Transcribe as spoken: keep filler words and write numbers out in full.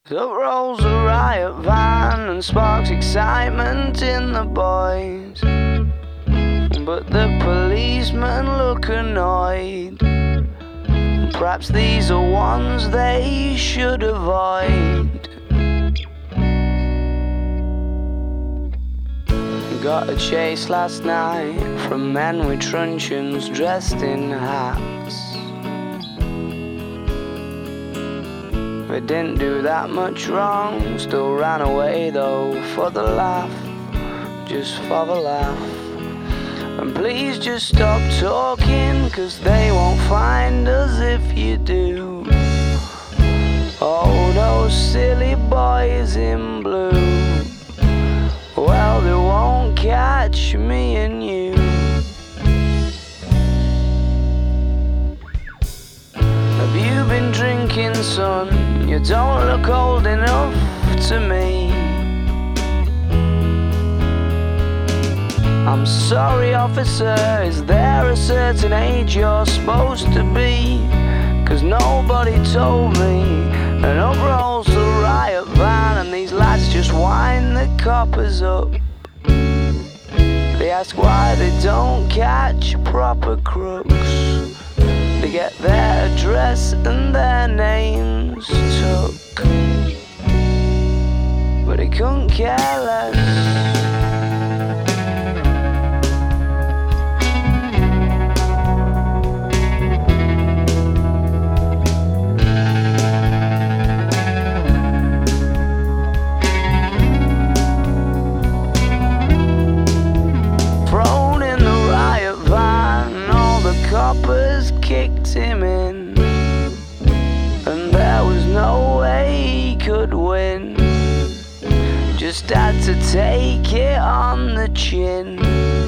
Up rolls a riot van and sparks excitement in the boys, but the policemen look annoyed. Perhaps these are ones they should avoid. Got a chase last night from men with truncheons dressed in hats. They didn't do that much wrong, still ran away though for the laugh, just for the laugh. And please just stop talking, cause they won't find us if you do. Oh, those silly boys in blue, well, they won't catch me and you. Have you been drinking, son? You don't look old enough to me. I'm sorry, officer, is there a certain age you're supposed to be? Cause nobody told me. And up rolls the riot van and these lads just wind the coppers up. They ask why they don't catch proper crooks. They get their address and their names took, but they couldn't care less. Coppers kicked him in, and there was no way he could win. Just had to take it on the chin.